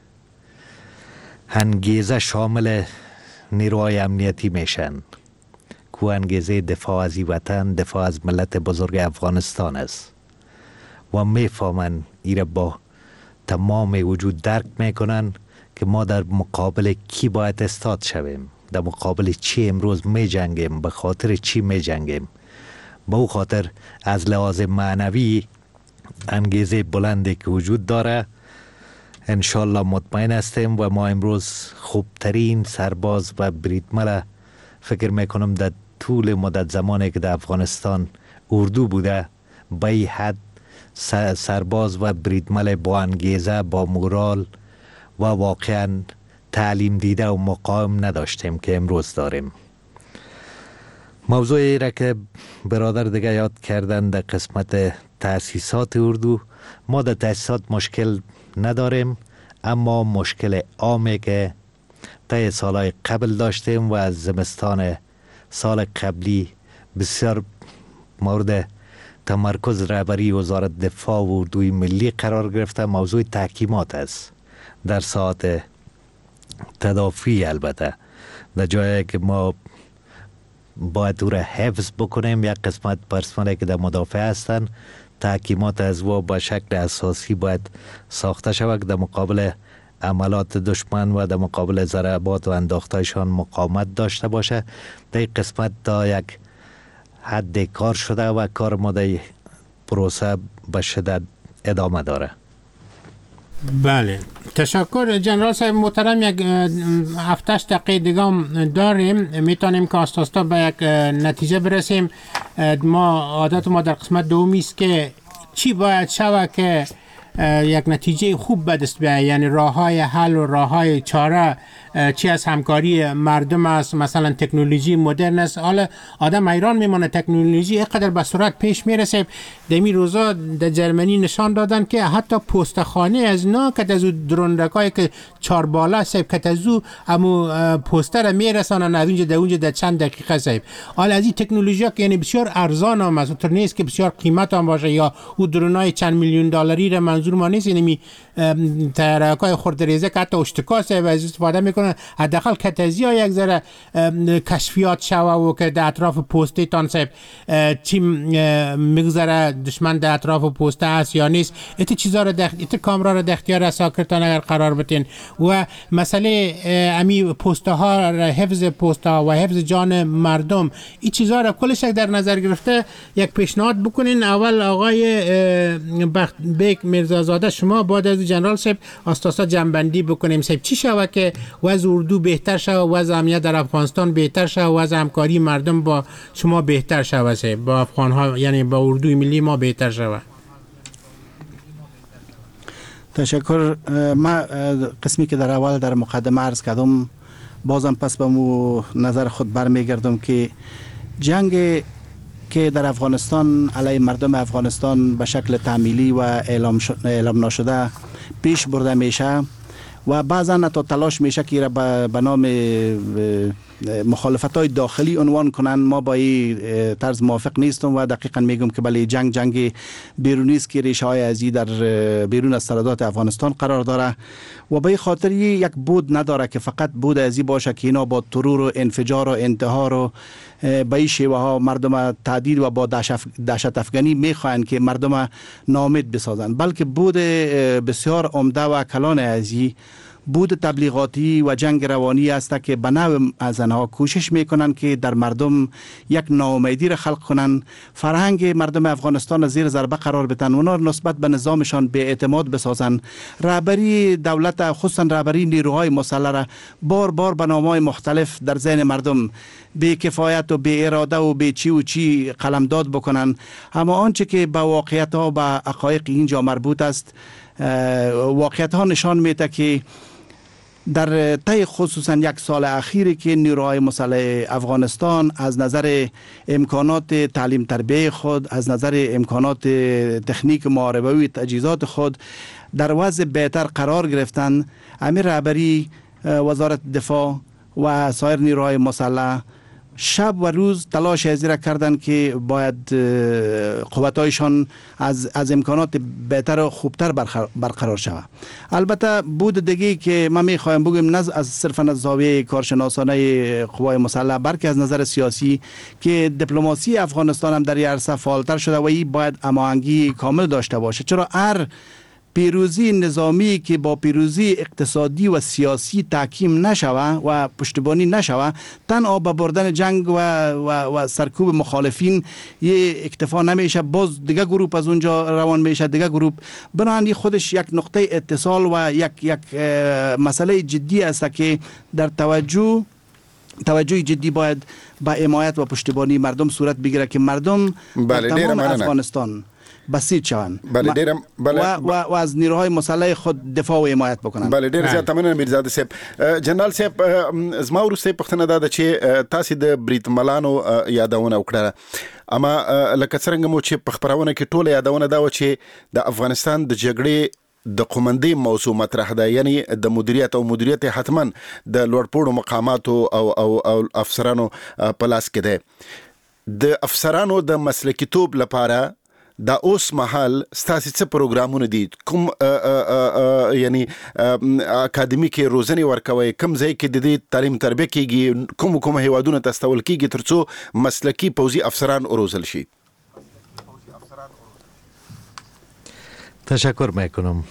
Speaker 8: انگیزه شامل نیروهای امنیتی میشن که انگیزه دفاع از این وطن، دفاع از ملت بزرگ افغانستان است و میفهمن ایره با تمام وجود درک میکنن که ما در مقابل کی باید استاد شویم، در مقابل چی امروز می جنگیم، به خاطر چی می جنگیم. به او خاطر از لحاظ معنوی انگیزه بلندی که وجود داره انشالله مطمئن هستیم و ما امروز خوبترین سرباز و بریدمل فکر میکنم در طول مدت زمانی که در افغانستان اردو بوده به این حد سرباز و بریدمل با انگیزه، با مورال و واقعا تعلیم دیده و مقاوم نداشتیم که امروز داریم. موضوعی را که برادر دیگه یاد کردن در قسمت تأسیسات اردو، ما در تأسیسات مشکل نداریم، اما مشکل عامی که طی سالهای قبل داشتیم و از زمستان سال قبلی بسیار مورد تمرکز رهبری وزارت دفاع و اردوی ملی قرار گرفته، موضوع تحکیمات است. در ساعت تدافعی البته در جایی که ما باید او را حفظ بکنیم، یک قسمت پرسنلی که در مدافع هستن تحکیمات از او به شکل اساسی باید ساخته شود در مقابل عملات دشمن و در مقابل ضربات و انداختایشان مقاومت داشته باشه. در این قسمت تا یک حد کار شده و کار ما در پروسه به شدت ادامه داره.
Speaker 6: بله، تشکر جنرال صاحب محترم. یک 7-8 دقیقه دیگه داریم، میتونیم که آستاستا به یک نتیجه برسیم. عادت ما در قسمت دومی است که چی باید شود که یک نتیجه خوب به دست بیاید، یعنی راههای حل و راههای چاره چی از همکاری مردم است، مثلا تکنولوژی مدرن است. حالا آدم ایران میمونه تکنولوژی اینقدر به سرعت پیش میرسه. دمی روزا در جرمنی نشان دادن که حتی پستخانه از نا که از درندکای که 4 بالا سیب که از امو پوستر میرسانن از اونجا در اونجا در چند دقیقه سیب. حالا از این تکنولوژی که یعنی بسیار ارزان هم است، اونطور نیست که بسیار قیمت هم باشه یا او درونای چند میلیون دلاری را منظور ما نیست. یعنی تحرکای خردریزه که حتی اشتکاس و از استفاده میکنن، حداقل کتازی ها یک ذره کشفیات شوه و که در اطراف پوسته تان صاحب چی میگذره دشمن در اطراف پوسته است یا نیست. ایت چیزا رو ایت کامرا رو در اختیار اساکرتان اگر قرار بتین و مسئله امی پوسته ها حفظ پوسته ها و حفظ جان مردم، این چیزا رو کلش در نظر گرفته یک پیشنهاد بکنین. اول آقای بیک میرزازاده شما بعد از جنرال صاحب آستاسا جنبندی بکنیم. صاحب چی شوه که وضع اردو بهتر شوه، وضع امنیت در افغانستان بهتر شوه، وضع همکاری مردم با شما بهتر شوه، با افغان ها یعنی با اردوی ملی ما بهتر شوه؟
Speaker 12: تشکر. ما قسمی که در اول در مقدمه عرض کردم بازم پس به نظر خود برمیگردم که جنگ که در افغانستان علیه مردم افغانستان به شکل تعمیلی و اعلام نشده پیش برده میشه و بعضا تا تلاش میشه که را به نام مخالفت های داخلی عنوان کنن. ما با این طرز موافق نیستم و دقیقا میگم که بله جنگ بیرونی است که ریشه های ازی در بیرون از سرحدات افغانستان قرار داره و به خاطر یک بود نداره که فقط بود ازی باشه که اینا با ترور و انفجار و انتحار و به این شیوه ها مردم تهدید و با دهشت افغانی میخواهند که مردم ناامید بسازند، بلکه بود بسیار عمده و کلان ازی بود تبلیغاتی و جنگ روانی است که به نوع از آنها کوشش میکنند که در مردم یک ناامیدی را خلق کنند، فرهنگ مردم افغانستان زیر ضربه قرار بدن، اونا نسبت به نظامشان بی اعتماد بسازند، رهبری دولت خصوصا رهبری نیروهای مسلح را بار بار به نامهای مختلف در ذهن مردم بی کفایت و بی اراده و بی چی و چی قلمداد بکنن. اما آنچه که به واقعیت ها و حقایق اینجا مربوط است، واقعیت ها نشان میده که در طی خصوصا یک سال اخیری که نیروهای مسلح افغانستان از نظر امکانات تعلیم تربیه خود، از نظر امکانات تکنیک محاربه و تجهیزات خود در وضع بهتر قرار گرفتن، امیر رهبری وزارت دفاع و سایر نیروهای مسلح شب و روز تلاش ازی کردند که باید قوتایشان از امکانات بهتر و خوبتر برقرار شود. البته بود دیگه که من میخوایم بگم نه از صرفا از زاویه کارشناسانه قوای مسلح بلکه از نظر سیاسی که دیپلماسی افغانستان هم در این عرصه فعالتر شده و این باید هماهنگی کامل داشته باشه، چرا هر پیروزی نظامی که با پیروزی اقتصادی و سیاسی تحکیم نشوه و پشتیبانی نشوه تنها به بردن جنگ و سرکوب مخالفین یه اکتفا نمیشه، باز دیگه گروپ از اونجا روان میشه، دیگه گروپ بنابراین خودش یک نقطه اتصال و یک مسئله جدی است که در توجه جدی باید با حمایت و پشتیبانی مردم صورت بگیره که مردم در تمام افغانستان بسیج شوند و از نیروهای مسلح خود دفاع و حمایت بکنند.
Speaker 2: بله ډیر زیات مننه میرزاده صاحب. جنرال صاحب زما ورسته پښتنه ده چې تاسو د بریټملانو یادونه وکړه، اما لکه څنګه مو چې په خبرونه کې ټوله یادونه دا و چې د افغانستان د جګړې د قومندې موضوع مطرح ده، یعنی د مدیریت حتما د لوړپوړو مقاماتو او افسرانو په لاس کې ده. د افسرانو د مسلکیتوب لپاره دا اوس محل ستاسو څه پروګرامونه دي؟ کوم یعنی اکاډمي کې روزنه ورکوي، کوم ځای کې د دې تعلیم تربیه کیږي، کوم هیوادونه تستول کیږي ترڅو مسلکی پوځي افسران روزل شي؟
Speaker 8: تشکر میکنم.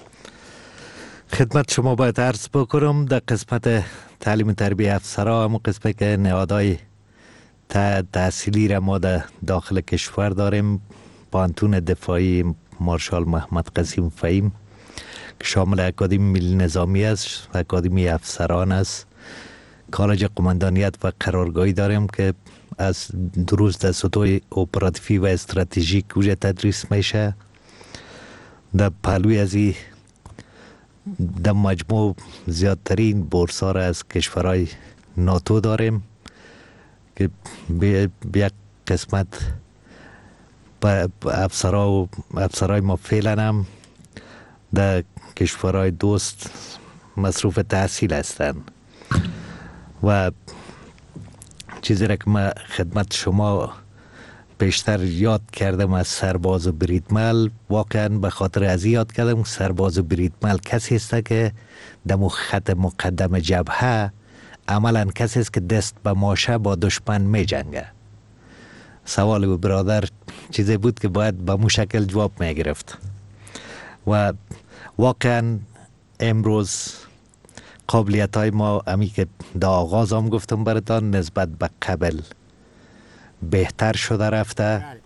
Speaker 8: خدمت شما باید عرض بکنم در قسمت تعلیم تربیه افسرها همون قسمت که نهادهای تحصیلی را ما در داخل کشور داریم، پانتون دفاعی مارشال محمد قسیم فهیم که شامل اکادمی ملی نظامی است، اکادمی افسران است، کالج قماندانیت و قرارگاهی داریم که از دروس در سطوح اپراتیفی و استراتژیک اونجا تدریس میشه. در پهلوی ازی در مجموع زیادترین بورسا را از کشورهای ناتو داریم که به یک قسمت افسرهای ما فعلا هم در کشورهای دوست مصروف تحصیل هستند و چیزی را که من خدمت شما بیشتر یاد کردم از سرباز بریدمل، واقعا به خاطر از یاد کردم سرباز بریدمل کسی است که در خط مقدم جبهه عملا کسی است که دست به ماشه با دشمن می جنگه. سوال برادر چیزی بود که باید به مو شکل جواب می گرفت و واقعا امروز قابلیت های ما همی که در آغاز هم گفتم براتان نسبت به قبل بهتر شده رفته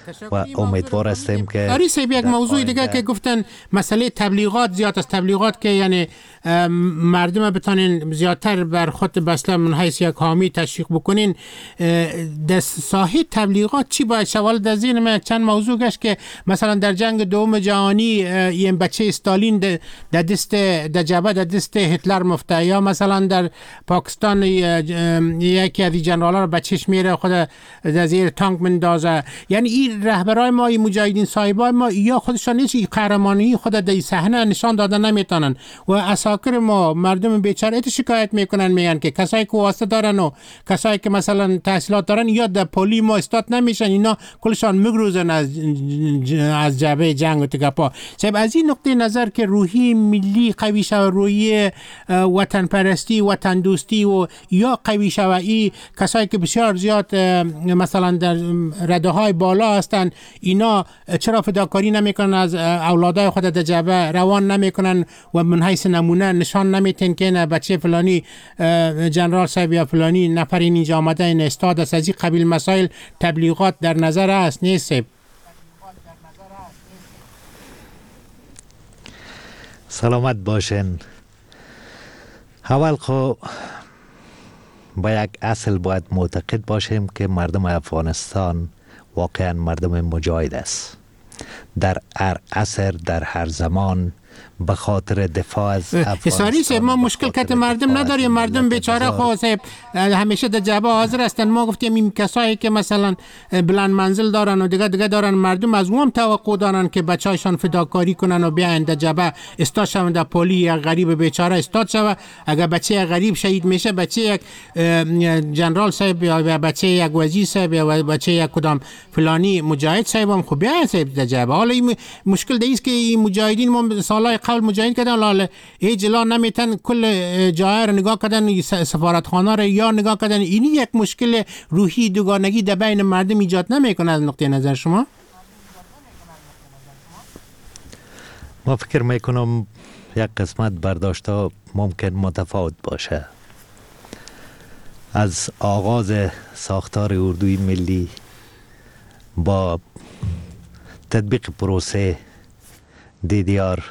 Speaker 8: و امیدوار هستیم که
Speaker 6: آری صاحب یک موضوع دیگه که گفتن مسئله تبلیغات زیاد است، تبلیغات که یعنی مردم بتونین زیادتر بر خود بسله من حیث یک حامی تشویق بکنین. در ساحه تبلیغات چی باید شوال در ذهن من چند موضوع گشت که مثلا در جنگ دوم جهانی این بچه استالین در دست در جبهه در دست هتلر مفته، یا مثلا در پاکستان یکی از جنرالا رو بچهش میره خود در زیر تانک مندازه. یعنی این رهبرای ما، این مجاهدین صاحبای ما یا خودشان نیست قهرمانی خود در صحنه نشان دادن نمیتونن و اساکر ما مردم بیچاره شکایت میکنن، میگن که کسایی که واسطه دارن و کسایی که مثلا تحصیلات دارن یا در پلی ما استاد نمیشن، اینا کلشان میگروزن از جبهه جنگ و تکپا. صاحب از این نقطه نظر که روحی ملی قوی شود، روحی وطن پرستی وطن دوستی و یا قوی شود، این کسایی که بسیار زیاد مثلا در رده های بالا هستن اینا چرا فداکاری نمیکنن، از اولادای خود در جبهه روان نمیکنن و من حیث نمونه نشان نمیتن که نه بچه فلانی جنرال صاحب یا فلانی نفر اینجا آمده این استاد است. از این قبیل مسائل تبلیغات در نظر است نیست؟
Speaker 8: سلامت باشین. اول خو با یک اصل باید معتقد باشیم که مردم افغانستان واقعا مردم مجاهد است. در هر عصر در هر زمان به خاطر دفاع از افغانستان.
Speaker 6: ما مشکل کت مردم نداریم، مردم بیچاره خواست همیشه در جبهه حاضر هستن. ما گفتیم این کسایی که مثلا بلند منزل دارن و دیگه دارن، مردم از اون توقع دارن که بچه‌هاشون فداکاری کنن و بیاین در جبهه استاد شون، در پلی یک غریب بیچاره استاد شوه. اگر بچه غریب شهید میشه، بچه یک جنرال صاحب یا بچه یک وزیر صاحب یا بچه یک کدام فلانی مجاهد صاحب هم خوب بیاین صاحب در جبهه. حالا این مشکل دیست که این مجاهدین ما سالای قبل مجاهد کردن، لاله اجلا نمیتن کل جای رو نگاه کردن، سفارتخانه رو یا نگاه کردن. اینی یک مشکل روحی دوگانگی در بین مردم ایجاد نمیکنه از نقطه نظر شما؟
Speaker 8: ما فکر میکنم یک قسمت برداشت‌ها ممکن متفاوت باشه. از آغاز ساختار اردوی ملی با تطبیق پروسه DDR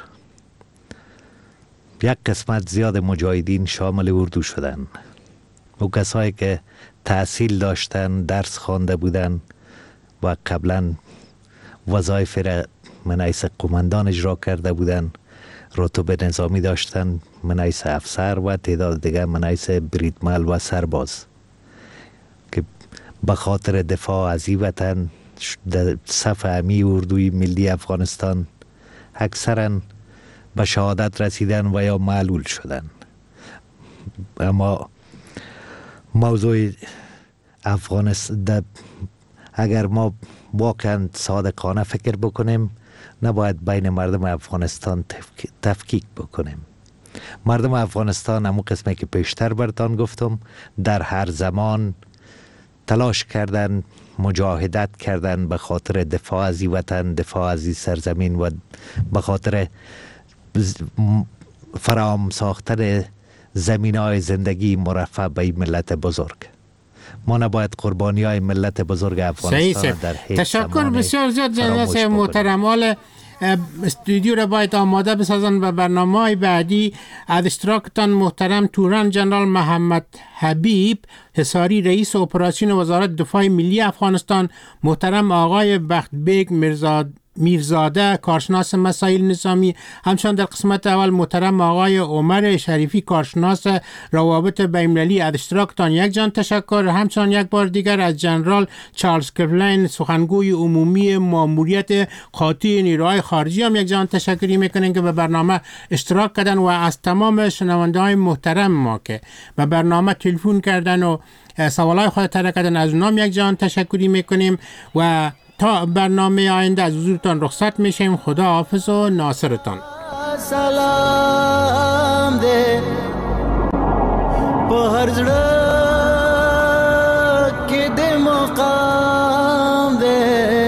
Speaker 8: یک قسمت زیاد مجاهدین شامل اردو شدن. او کسایی که تحصیل داشتن، درس خوانده بودن و قبلا وظایف را من حیث قماندان اجرا کرده بودن، رتبه نظامی داشتن من حیث افسر و تعداد دیگه من حیث بریدمل و سرباز که به خاطر دفاع از این وطن در صف امی اردوی ملی افغانستان اکثرا به شهادت رسیدن و یا معلول شدن. اما موضوع افغانستان اگر ما واقعا صادقانه فکر بکنیم، نباید بین مردم افغانستان تفکیک بکنیم. مردم افغانستان همون قسمی که پیشتر برتان گفتم در هر زمان تلاش کردن، مجاهدت کردن به خاطر دفاع از این وطن، دفاع از این سرزمین و به خاطر فراهم ساختن زمینهای زندگی مرفع به این ملت بزرگ. ما نباید قربانی های ملت بزرگ افغانستان در هیچ
Speaker 6: تشکر بسیار زیاد جناب محترم. حال استودیو را باید آماده بسازن و برنامه های بعدی از اشتراکتان محترم توران جنرال محمد حبیب حصاری رئیس اپراسیون وزارت دفاع ملی افغانستان، محترم آقای بخت بیگ میرزاده کارشناس مسائل نظامی، همچنان در قسمت اول محترم آقای عمر شریفی کارشناس روابط بین‌المللی از اشتراکتان یک جان تشکر. همچنان یک بار دیگر از جنرال چارلز کپلین سخنگوی عمومی ماموریت قاطع نیروهای خارجی هم یک جان تشکری میکنیم که به برنامه اشتراک کردن و از تمام شنونده های محترم ما که به برنامه تلفن کردن و سوالای خود طرح کردن از اونام یک جان تشکری میکنیم و تا برنامه آینده از حضورتان رخصت میشیم. خدا حافظ و ناصرتان.
Speaker 13: سلام دے په هر زړه کې د مقام دے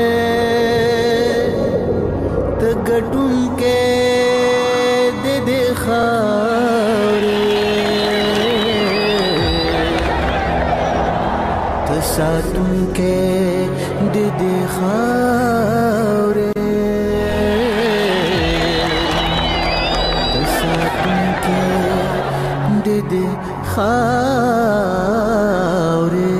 Speaker 13: ته ګټون کې د خاورې ته ساتون کې د خاورې کې د خاورې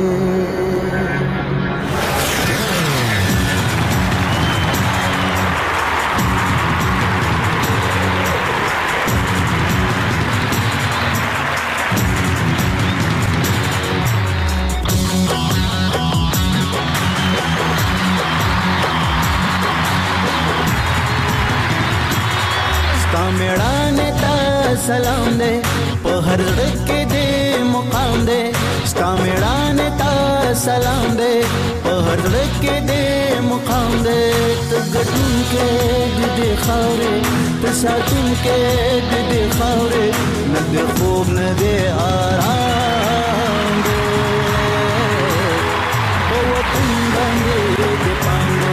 Speaker 13: मेड़ाने ता सलाम दे पे हर के दे मुकाम दे स्ता मेड़ाने ता सलाम दे पे हर के दे मुकाम दे तगटुन के दे खावरे तसातुन के दे खावरे न दे खूब न दे आराम दे ओ वतन बंदे दे पांदे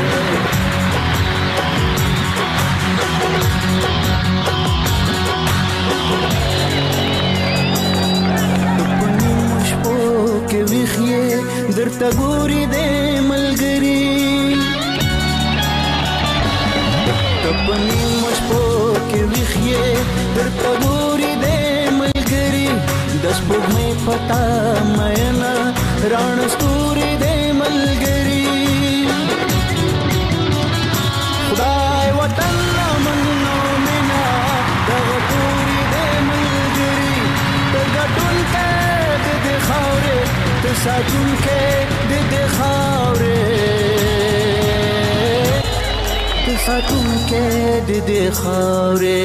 Speaker 13: के विखिए दरता गोरी दे मलगरी तपनी मशपो के विखिए दरता गोरी दे मलगरी दस बुग में पता मैना राण स्तूरी दे मलगरी खुदाई वतन मन्नो मिना दगतूरी दे मलगरी तगटुन के दे खावरे तसातुन के दे खावरे तसातुन के दे खावरे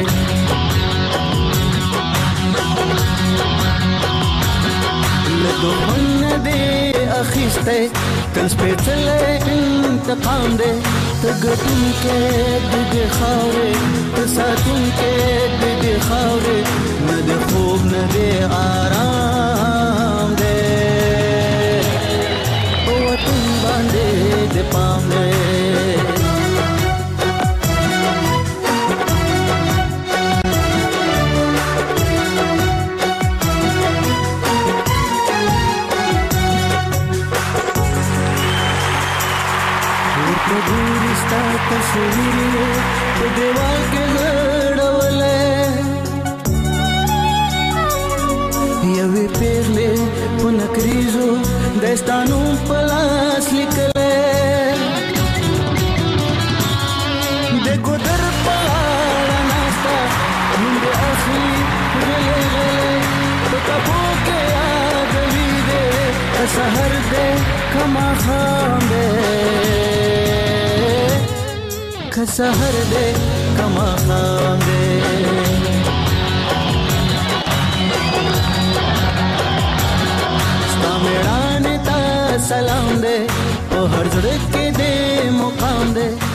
Speaker 13: لدوهن دے اخیستے تنسپیتلے انتقام دے تگتن کے دے خاورے تساتن کے دے خاورے ندے خوب ندے آرام دے وطن باندے دے پام دے ګورستا تصویر په دیوال کې غړولې یوې پیغلې په نکریزو داستانو په لاس لیکلې د ګودر په غاړه ناسته نوم د اخلي غلې په کپو کې یادوي دې سحر دې کما خام دې سحر دے کما خام دے ستا میڑانے تا سلام دے او ہر زڑک کے دے مقام دے